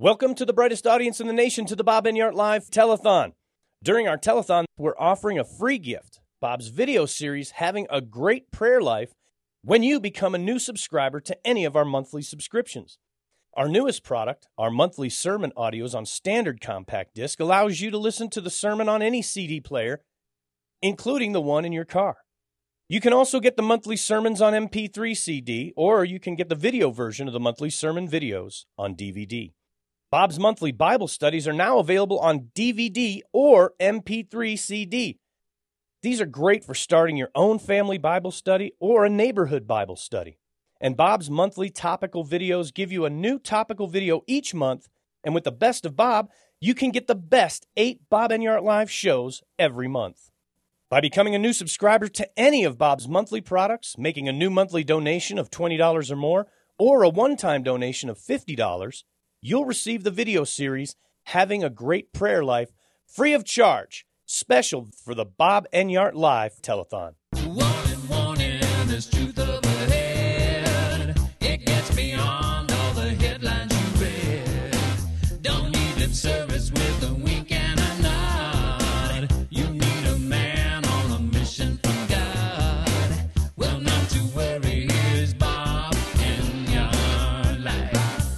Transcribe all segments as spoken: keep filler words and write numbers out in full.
Welcome to the brightest audience in the nation to the Bob Enyart Live Telethon. During our telethon, we're offering a free gift, Bob's video series, Having a Great Prayer Life, when you become a new subscriber to any of our monthly subscriptions. Our newest product, our monthly sermon audios on standard compact disc, allows you to listen to the sermon on any C D player, including the one in your car. You can also get the monthly sermons on M P three C D, or you can get the video version of the monthly sermon videos on D V D. Bob's monthly Bible studies are now available on D V D or M P three C D. These are great for starting your own family Bible study or a neighborhood Bible study. And Bob's monthly topical videos give you a new topical video each month. And with the best of Bob, you can get the best eight Bob Enyart Live shows every month. By becoming a new subscriber to any of Bob's monthly products, making a new monthly donation of twenty dollars or more, or a one-time donation of fifty dollars, you'll receive the video series, Having a Great Prayer Life, free of charge, special for the Bob Enyart Live Telethon. Warning, warning, there's truth up ahead. It gets beyond all the headlines you read. Don't need lip service with a wink and a nod. You need a man on a mission from God. Well, not to worry, here's Bob Enyart Live.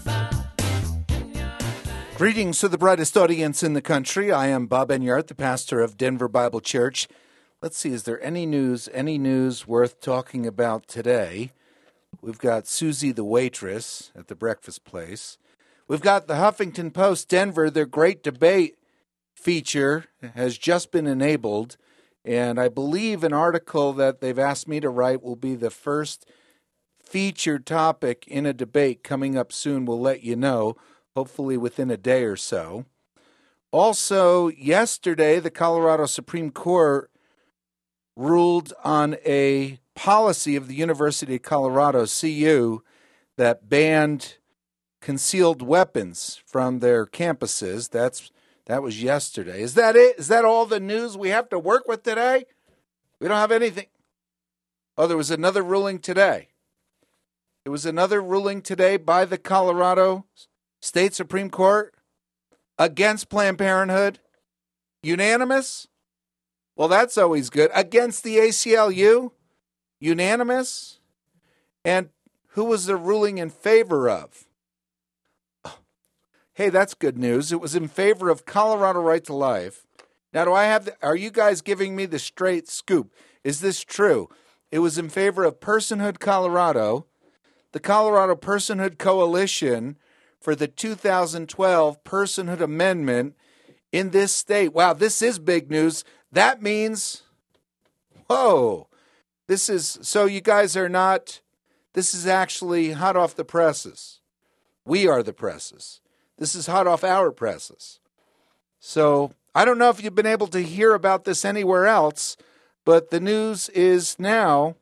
Greetings to the brightest audience in the country. I am Bob Enyart, the pastor of Denver Bible Church. Let's see, is there any news, any news worth talking about today? We've got Susie the waitress at the breakfast place. We've got the Huffington Post Denver. Their great debate feature has just been enabled, and I believe an article that they've asked me to write will be the first featured topic in a debate coming up soon. We'll let you know, hopefully within a day or so. Also, yesterday, the Colorado Supreme Court ruled on a policy of the University of Colorado, C U, that banned concealed weapons from their campuses. That's that was yesterday. Is that it? Is that all the news we have to work with today? We don't have anything. Oh, there was another ruling today. There was another ruling today by the Colorado State Supreme Court against Planned Parenthood. Unanimous? Well, that's always good. Against the A C L U? Unanimous? And who was the ruling in favor of? Hey, that's good news. It was in favor of Colorado Right to Life. Now, do I have the, are you guys giving me the straight scoop? Is this true? It was in favor of Personhood Colorado, the Colorado Personhood Coalition, for the two thousand twelve Personhood Amendment in this state. Wow, this is big news. That means, whoa, this is, so you guys are not, this is actually hot off the presses. We are the presses. This is hot off our presses. So I don't know if you've been able to hear about this anywhere else, but the news is now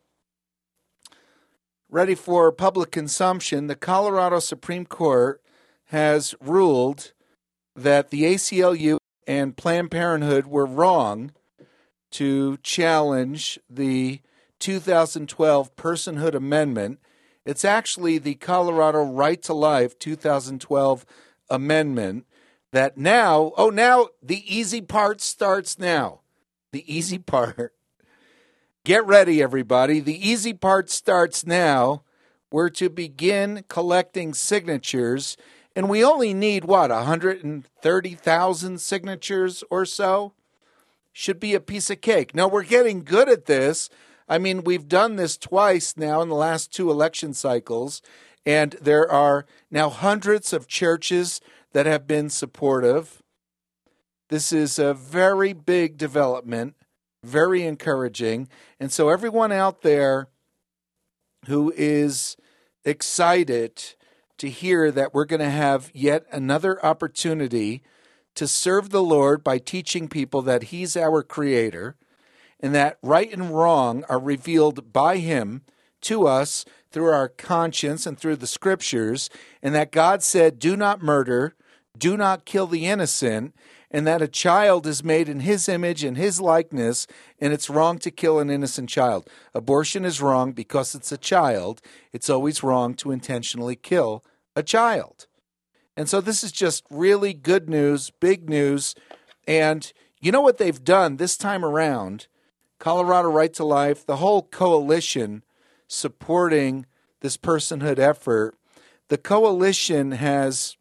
ready for public consumption. The Colorado Supreme Court has ruled that the A C L U and Planned Parenthood were wrong to challenge the two thousand twelve Personhood Amendment. It's actually the Colorado Right to Life two thousand twelve Amendment that now, oh, now the easy part starts now. The easy part. Get ready, everybody. The easy part starts now. We're to begin collecting signatures. And we only need, what, one hundred thirty thousand signatures or so? Should be a piece of cake. Now, we're getting good at this. I mean, we've done this twice now in the last two election cycles, and there are now hundreds of churches that have been supportive. This is a very big development, very encouraging. And so everyone out there who is excited to hear that we're going to have yet another opportunity to serve the Lord by teaching people that He's our Creator and that right and wrong are revealed by Him to us through our conscience and through the Scriptures, and that God said, do not murder, do not kill the innocent, and that a child is made in His image and His likeness, and it's wrong to kill an innocent child. Abortion is wrong because it's a child. It's always wrong to intentionally kill a child. And so this is just really good news, big news. And you know what they've done this time around? Colorado Right to Life, the whole coalition supporting this personhood effort, the coalition has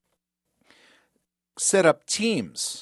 set up teams,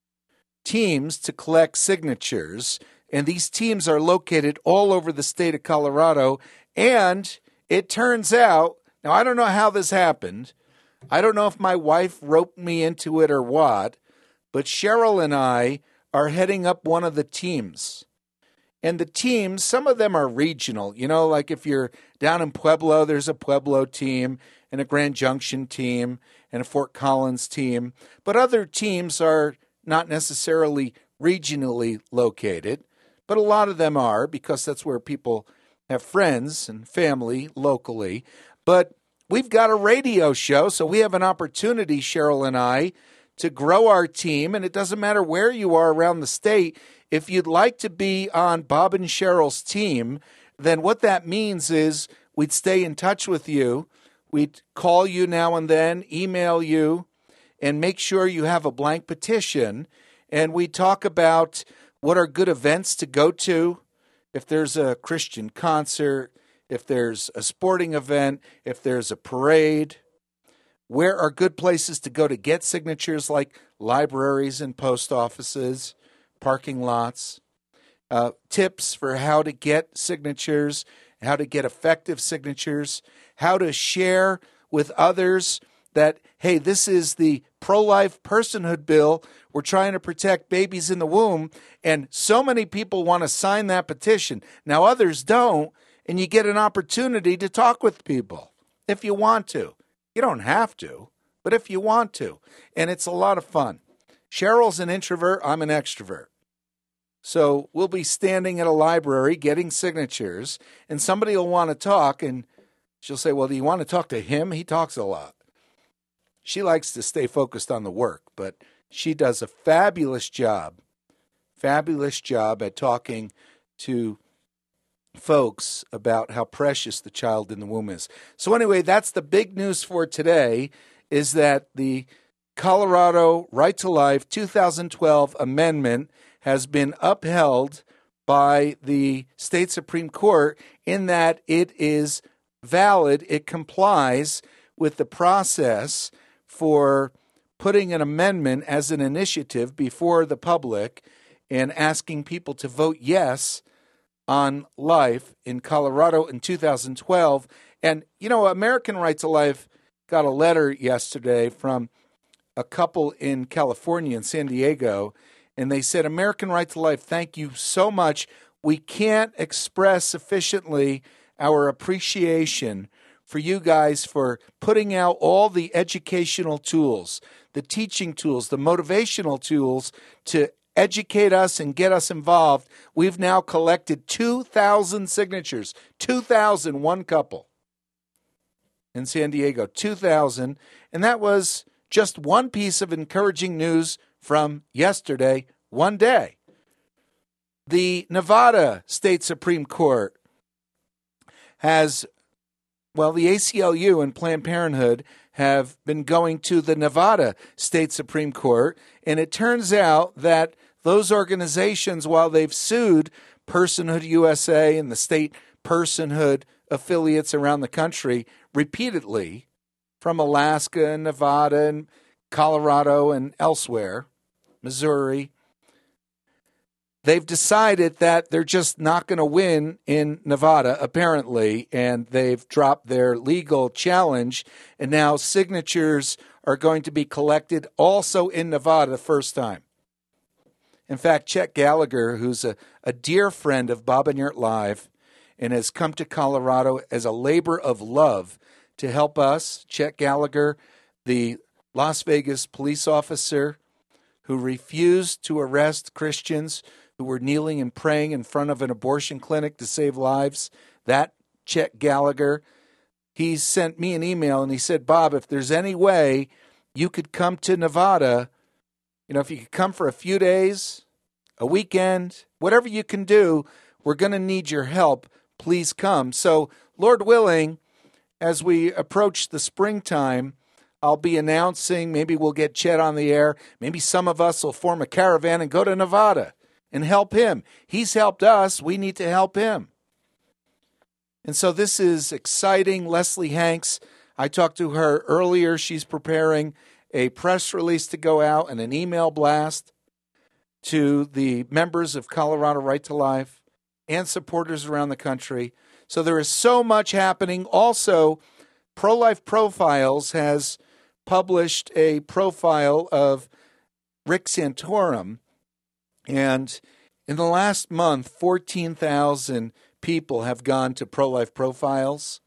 teams to collect signatures, and these teams are located all over the state of Colorado. And it turns out, now I don't know how this happened, I don't know if my wife roped me into it or what, but Cheryl and I are heading up one of the teams. And the teams, some of them are regional. You know, like if you're down in Pueblo, there's a Pueblo team and a Grand Junction team and a Fort Collins team. But other teams are not necessarily regionally located, but a lot of them are because that's where people have friends and family locally. But we've got a radio show, so we have an opportunity, Cheryl and I, to grow our team. And it doesn't matter where you are around the state. If you'd like to be on Bob and Cheryl's team, then what that means is we'd stay in touch with you. We'd call you now and then, email you, and make sure you have a blank petition. And we talk about what are good events to go to, if there's a Christian concert, if there's a sporting event, if there's a parade. Where are good places to go to get signatures, like libraries and post offices, parking lots, uh, tips for how to get signatures, how to get effective signatures, how to share with others that, hey, this is the pro-life personhood bill. We're trying to protect babies in the womb, and so many people want to sign that petition. Now others don't, and you get an opportunity to talk with people if you want to. You don't have to, but if you want to, and it's a lot of fun. Cheryl's an introvert, I'm an extrovert. So we'll be standing at a library getting signatures, and somebody will want to talk, and she'll say, well, do you want to talk to him? He talks a lot. She likes to stay focused on the work, but she does a fabulous job, fabulous job at talking to folks about how precious the child in the womb is. So anyway, that's the big news for today, is that the Colorado Right to Life two thousand twelve amendment has been upheld by the state Supreme Court in that it is valid. It complies with the process for putting an amendment as an initiative before the public and asking people to vote yes on life in Colorado in two thousand twelve. And, you know, American Right to Life got a letter yesterday from a couple in California, in San Diego, and they said, American Right to Life, thank you so much. We can't express sufficiently our appreciation for you guys for putting out all the educational tools, the teaching tools, the motivational tools to educate us and get us involved. We've now collected two thousand signatures, two thousand, one couple in San Diego, two thousand. And that was just one piece of encouraging news from yesterday, one day. The Nevada State Supreme Court has, well, the A C L U and Planned Parenthood have been going to the Nevada State Supreme Court, and it turns out that those organizations, while they've sued Personhood U S A and the state personhood affiliates around the country repeatedly from Alaska and Nevada and Colorado and elsewhere, Missouri, they've decided that they're just not going to win in Nevada, apparently, and they've dropped their legal challenge, and now signatures are going to be collected also in Nevada the first time. In fact, Chet Gallagher, who's a, a dear friend of Bob and Yurt Live and has come to Colorado as a labor of love to help us, Chet Gallagher, the Las Vegas police officer who refused to arrest Christians who were kneeling and praying in front of an abortion clinic to save lives, that Chet Gallagher, he sent me an email and he said, Bob, if there's any way you could come to Nevada, you know, if you could come for a few days, a weekend, whatever you can do, we're going to need your help. Please come. So, Lord willing, as we approach the springtime, I'll be announcing. Maybe we'll get Chet on the air. Maybe some of us will form a caravan and go to Nevada and help him. He's helped us. We need to help him. And so this is exciting. Leslie Hanks, I talked to her earlier. She's preparing a press release to go out and an email blast to the members of Colorado Right to Life and supporters around the country. So there is so much happening. Also, Pro-Life Profiles has published a profile of Rick Santorum. And in the last month, fourteen thousand people have gone to Pro-Life Profiles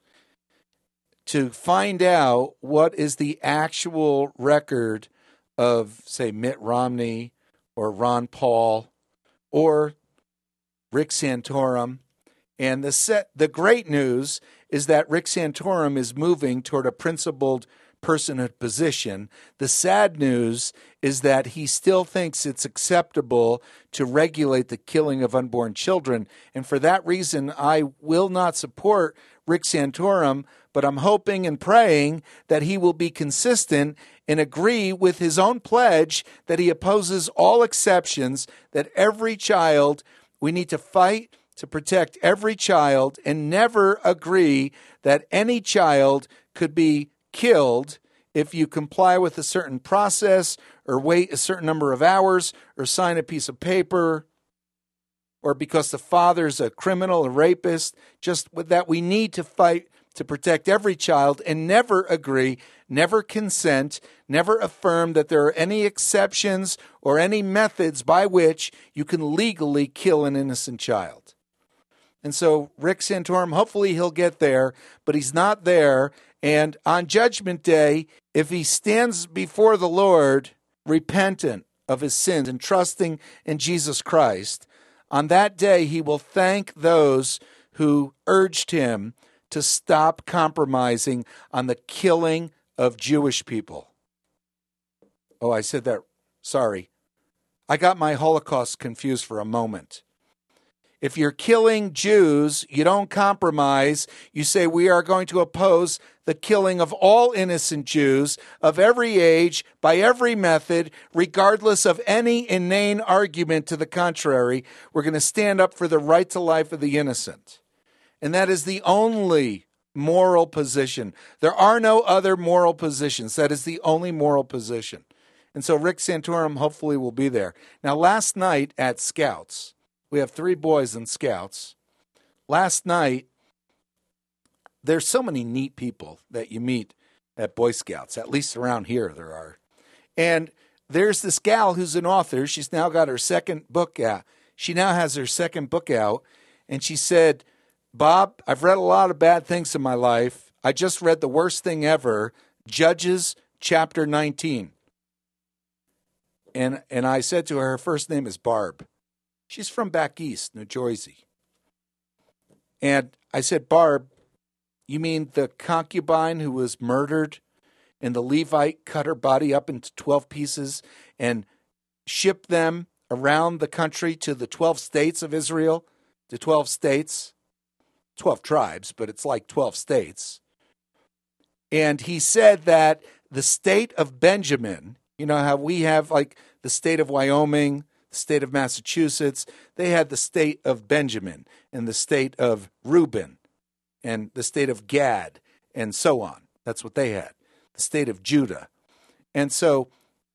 to find out what is the actual record of, say, Mitt Romney or Ron Paul or Rick Santorum. And the set, the great news is that Rick Santorum is moving toward a principled personhood position. The sad news is that he still thinks it's acceptable to regulate the killing of unborn children. And for that reason, I will not support Rick Santorum, but I'm hoping and praying that he will be consistent and agree with his own pledge that he opposes all exceptions, that every child, we need to fight to protect every child and never agree that any child could be killed if you comply with a certain process or wait a certain number of hours or sign a piece of paper or because the father's a criminal, a rapist, just that we need to fight to protect every child and never agree, never consent, never affirm that there are any exceptions or any methods by which you can legally kill an innocent child. And so Rick Santorum, hopefully he'll get there, but he's not there. And on Judgment Day, if he stands before the Lord repentant of his sins and trusting in Jesus Christ, on that day he will thank those who urged him to stop compromising on the killing of Jewish people. Oh, I said that. Sorry. I got my Holocaust confused for a moment. If you're killing Jews, you don't compromise. You say, we are going to oppose the killing of all innocent Jews of every age, by every method, regardless of any inane argument to the contrary. We're going to stand up for the right to life of the innocent. And that is the only moral position. There are no other moral positions. That is the only moral position. And so Rick Santorum hopefully will be there. Now, last night at Scouts, we have three boys in Scouts. Last night, there's so many neat people that you meet at Boy Scouts, at least around here there are. And there's this gal who's an author. She's now got her second book out. She now has her second book out. And she said, Bob, I've read a lot of bad things in my life. I just read the worst thing ever, Judges chapter nineteen. And and I said to her, her first name is Barb. She's from back east, New Jersey. And I said, Barb, you mean the concubine who was murdered and the Levite cut her body up into twelve pieces and shipped them around the country to the twelve states of Israel, the twelve states, twelve tribes, but it's like twelve states. And he said that the state of Benjamin, you know how we have like the state of Wyoming, the state of Massachusetts, they had the state of Benjamin and the state of Reuben and the state of Gad and so on. That's what they had, the state of Judah. And so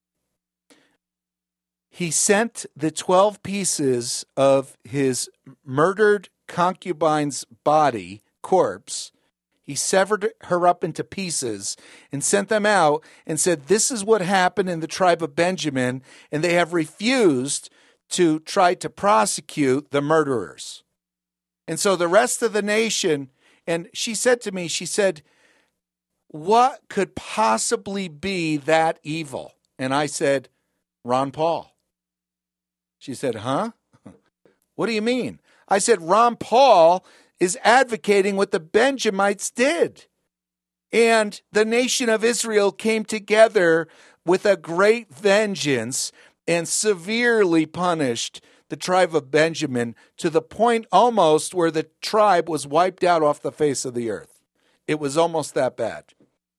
he sent the twelve pieces of his murdered concubine's body, corpse. He severed her up into pieces and sent them out and said, this is what happened in the tribe of Benjamin, and they have refused to try to prosecute the murderers. And so the rest of the nation, and she said to me, she said, what could possibly be that evil? And I said, Ron Paul. She said, huh? What do you mean? I said, Ron Paul is advocating what the Benjamites did. And the nation of Israel came together with a great vengeance and severely punished the tribe of Benjamin to the point almost where the tribe was wiped out off the face of the earth. It was almost that bad.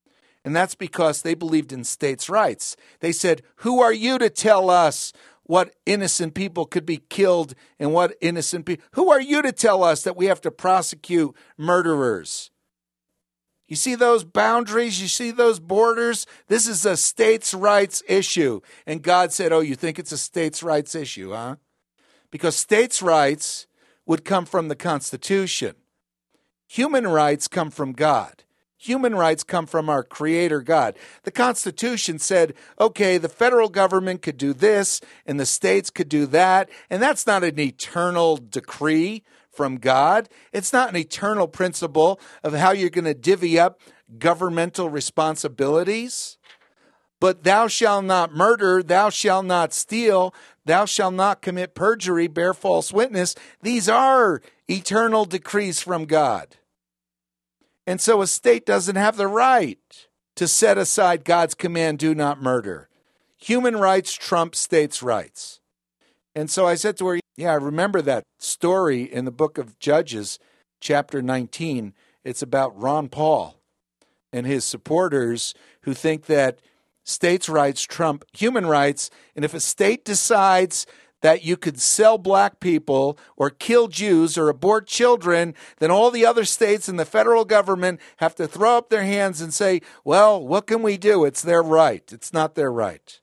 And that's because they believed in states' rights. They said, who are you to tell us what innocent people could be killed and what innocent people? Who are you to tell us that we have to prosecute murderers? You see those boundaries? You see those borders? This is a states' rights issue. And God said, oh, you think it's a states' rights issue, huh? Because states' rights would come from the Constitution. Human rights come from God. Human rights come from our Creator God. The Constitution said, okay, the federal government could do this and the states could do that. And that's not an eternal decree from God. It's not an eternal principle of how you're going to divvy up governmental responsibilities. But thou shalt not murder, thou shalt not steal, thou shalt not commit perjury, bear false witness. These are eternal decrees from God. And so a state doesn't have the right to set aside God's command, do not murder. Human rights trump states' rights. And so I said to her, yeah, I remember that story in the book of Judges, chapter nineteen. It's about Ron Paul and his supporters who think that states' rights trump human rights. And if a state decides that you could sell black people or kill Jews or abort children, then all the other states and the federal government have to throw up their hands and say, well, what can we do? It's their right. It's not their right.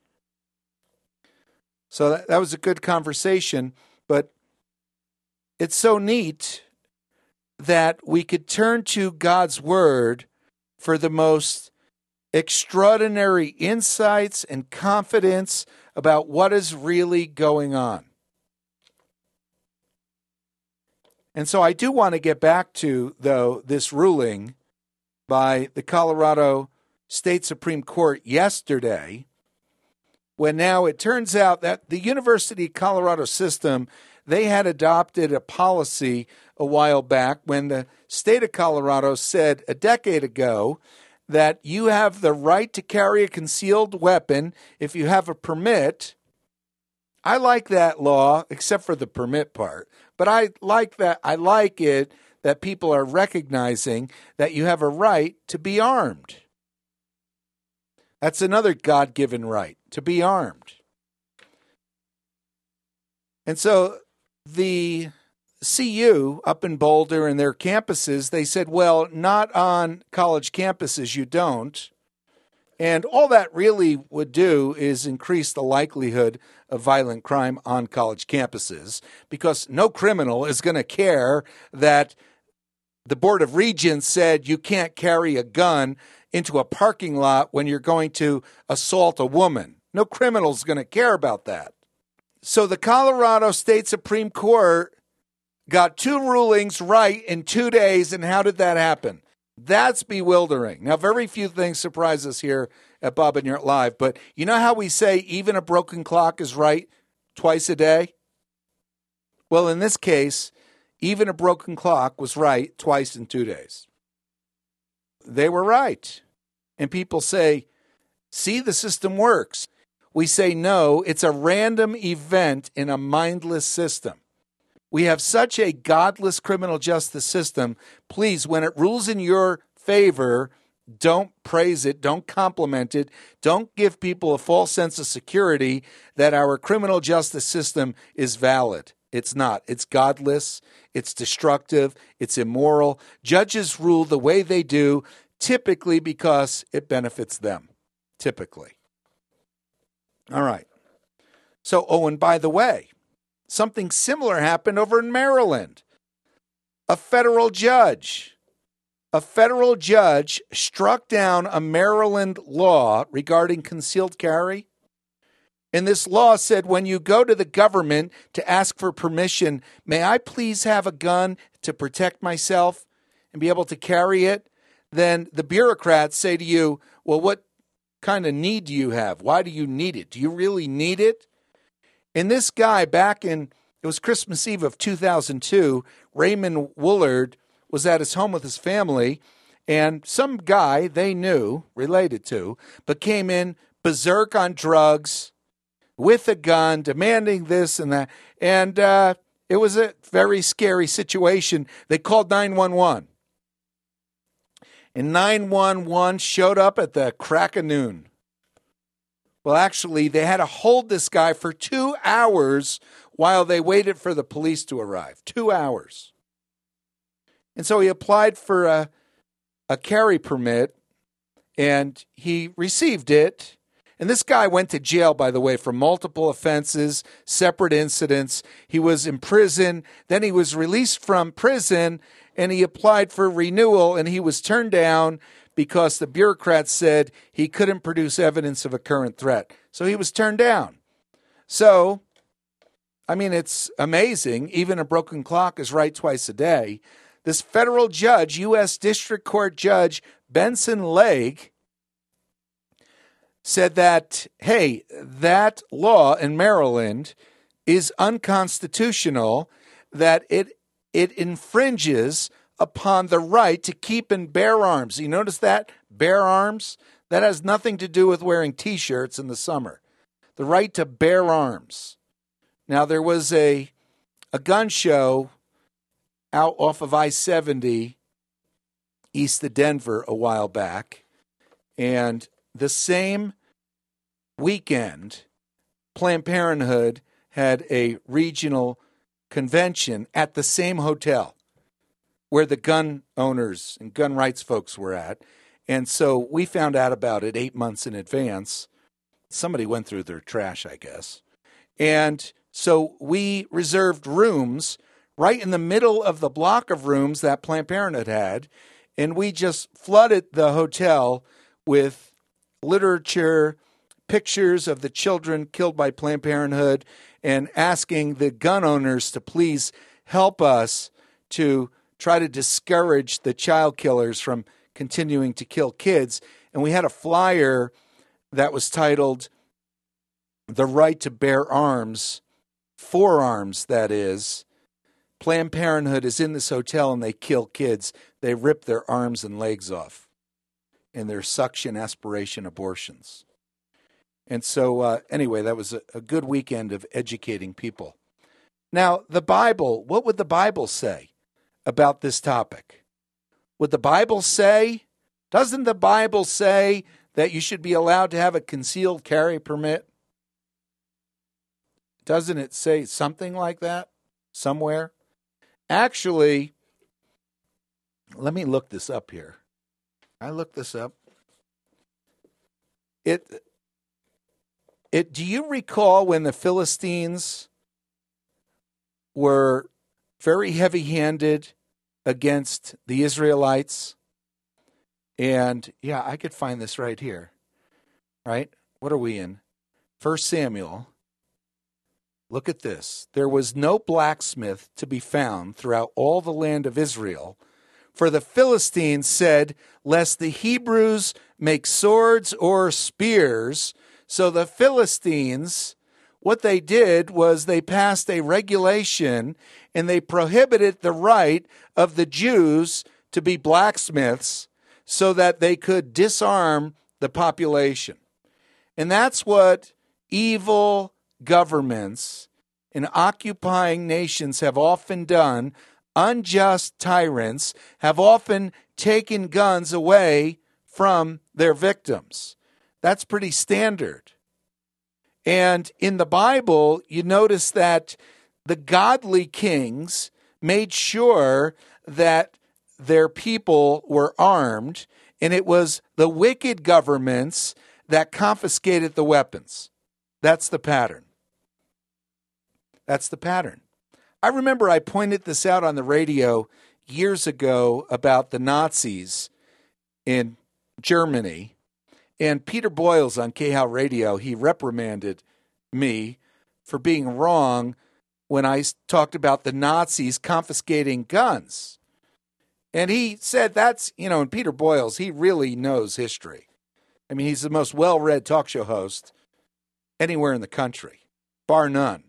So that, that was a good conversation, but it's so neat that we could turn to God's word for the most extraordinary insights and confidence about what is really going on. And so I do want to get back to, though, this ruling by the Colorado State Supreme Court yesterday, when now it turns out that the University of Colorado system, they had adopted a policy a while back when the state of Colorado said a decade ago that you have the right to carry a concealed weapon if you have a permit. I like that law, except for the permit part. But I like that. I like it that people are recognizing that you have a right to be armed. That's another God-given right, to be armed. And so the C U up in Boulder and their campuses, they said, well, not on college campuses, you don't. And all that really would do is increase the likelihood of violent crime on college campuses, because no criminal is going to care that the Board of Regents said you can't carry a gun into a parking lot when you're going to assault a woman. No criminal's going to care about that. So the Colorado State Supreme Court got two rulings right in two days, and how did that happen? That's bewildering. Now, very few things surprise us here at Bob and Yurt Live, but you know how we say even a broken clock is right twice a day? Well, in this case, even a broken clock was right twice in two days. They were right. And people say, see, the system works. We say, no, it's a random event in a mindless system. We have such a godless criminal justice system. Please, when it rules in your favor, don't praise it, don't compliment it, don't give people a false sense of security that our criminal justice system is valid. It's not. It's godless, it's destructive, it's immoral. Judges rule the way they do, typically because it benefits them, typically. All right. So, oh, and by the way, something similar happened over in Maryland. A federal judge, a federal judge struck down a Maryland law regarding concealed carry. And this law said, when you go to the government to ask for permission, may I please have a gun to protect myself and be able to carry it? Then the bureaucrats say to you, well, what kind of need do you have? Why do you need it? Do you really need it? And this guy back in, it was Christmas Eve of two thousand two, Raymond Woolard was at his home with his family, and some guy they knew, related to, but came in berserk on drugs, with a gun, demanding this and that. And uh, it was a very scary situation. They called nine one one. and nine one one showed up at the crack of noon. Well, actually, they had to hold this guy for two hours while they waited for the police to arrive. Two hours. And so he applied for a, a carry permit, and he received it. And this guy went to jail, by the way, for multiple offenses, separate incidents. He was in prison. Then he was released from prison, and he applied for renewal, and he was turned down because the bureaucrats said he couldn't produce evidence of a current threat. So he was turned down. So, I mean, it's amazing. Even a broken clock is right twice a day. This federal judge, U S District Court Judge Benson Legg, said that, hey, that law in Maryland is unconstitutional, that it it infringes upon the right to keep and bear arms. You notice that? Bear arms? That has nothing to do with wearing T-shirts in the summer. The right to bear arms. Now, there was a a gun show out off of I seventy east of Denver a while back, and the same weekend, Planned Parenthood had a regional convention at the same hotel where the gun owners and gun rights folks were at. And so we found out about it eight months in advance. Somebody went through their trash, I guess. And so we reserved rooms right in the middle of the block of rooms that Planned Parenthood had. And we just flooded the hotel with literature, pictures of the children killed by Planned Parenthood, and asking the gun owners to please help us to try to discourage the child killers from continuing to kill kids. And we had a flyer that was titled, "The Right to Bear Arms," forearms, that is. Planned Parenthood is in this hotel and they kill kids. They rip their arms and legs off in their suction aspiration abortions. And so, uh, anyway, that was a, a good weekend of educating people. Now, the Bible, what would the Bible say about this topic? Would the Bible say, doesn't the Bible say that you should be allowed to have a concealed carry permit? Doesn't it say something like that somewhere? Actually, let me look this up here. I looked this up. It, it. Do you recall when the Philistines were very heavy-handed against the Israelites? And, yeah, I could find this right here. Right? What are we in? First Samuel. Look at this. There was no blacksmith to be found throughout all the land of Israel, for the Philistines said, lest the Hebrews make swords or spears. So the Philistines, what they did was they passed a regulation and they prohibited the right of the Jews to be blacksmiths so that they could disarm the population. And that's what evil governments in occupying nations have often done. Unjust tyrants have often taken guns away from their victims. That's pretty standard. And in the Bible, you notice that the godly kings made sure that their people were armed, and it was the wicked governments that confiscated the weapons. That's the pattern. That's the pattern. I remember I pointed this out on the radio years ago about the Nazis in Germany. And Peter Boyles on K H O W Radio, he reprimanded me for being wrong when I talked about the Nazis confiscating guns. And he said that's, you know, and Peter Boyles, he really knows history. I mean, he's the most well-read talk show host anywhere in the country, bar none.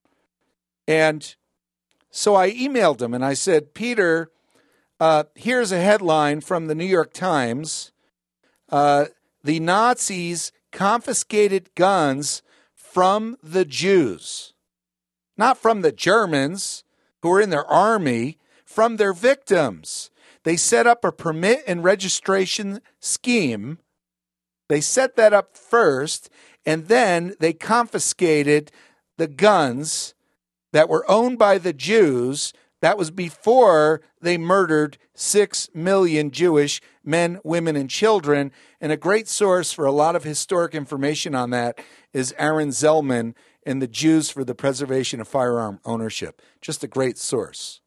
And so I emailed him and I said, Peter, uh, here's a headline from the New York Times. Uh, the Nazis confiscated guns from the Jews, not from the Germans who were in their army, from their victims. They set up a permit and registration scheme. They set that up first, and then they confiscated the guns that were owned by the Jews. That was before they murdered six million Jewish men, women, and children. And a great source for a lot of historic information on that is Aaron Zellman in The Jews for the Preservation of Firearm Ownership. Just a great source.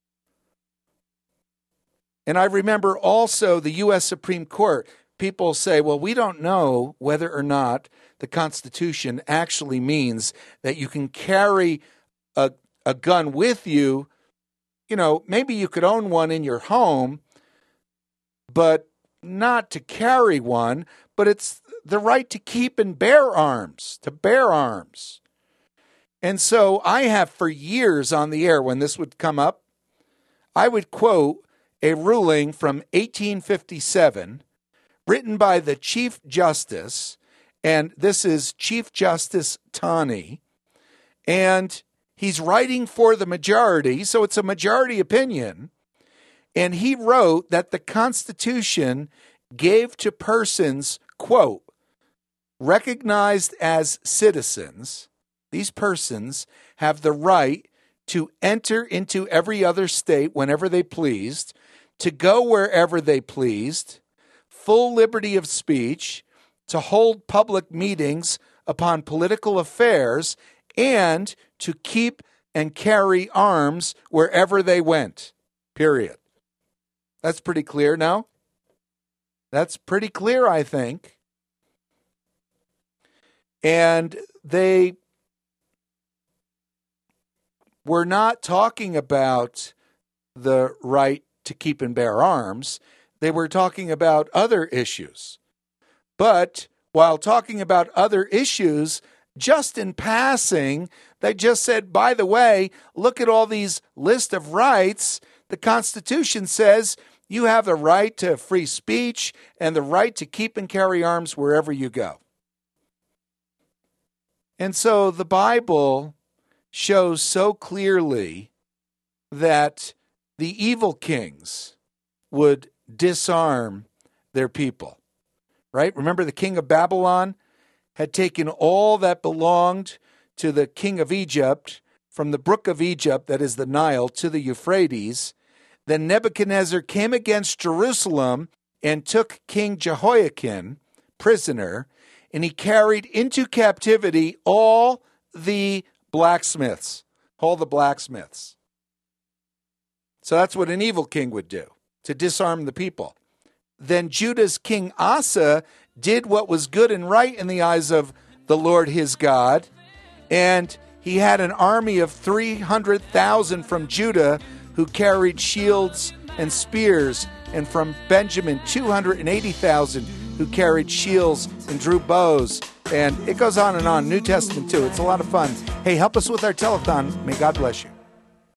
And I remember also the U S Supreme Court. People say, well, we don't know whether or not the Constitution actually means that you can carry a, a gun with you. You know, maybe you could own one in your home, but not to carry one, but it's the right to keep and bear arms, to bear arms. And so I have for years on the air, when this would come up, I would quote a ruling from eighteen fifty-seven written by the Chief Justice, and this is Chief Justice Taney, and he's writing for the majority, so it's a majority opinion, and he wrote that the Constitution gave to persons, quote, recognized as citizens, these persons have the right to enter into every other state whenever they pleased, to go wherever they pleased, full liberty of speech, to hold public meetings upon political affairs, and to keep and carry arms wherever they went, period. That's pretty clear now. That's pretty clear, I think. And they were not talking about the right to keep and bear arms. They were talking about other issues. But while talking about other issues, just in passing, they just said, by the way, look at all these list of rights. The Constitution says you have the right to free speech and the right to keep and carry arms wherever you go. And so the Bible shows so clearly that the evil kings would disarm their people, right? Remember, the king of Babylon had taken all that belonged to the king of Egypt from the brook of Egypt, that is the Nile, to the Euphrates. Then Nebuchadnezzar came against Jerusalem and took King Jehoiakim prisoner, and he carried into captivity all the blacksmiths, all the blacksmiths. So that's what an evil king would do, to disarm the people. Then Judah's king Asa did what was good and right in the eyes of the Lord his God, and he had an army of three hundred thousand from Judah who carried shields and spears, and from Benjamin two hundred eighty thousand who carried shields and drew bows. And it goes on and on, New Testament too. It's a lot of fun. Hey, help us with our telethon. May God bless you.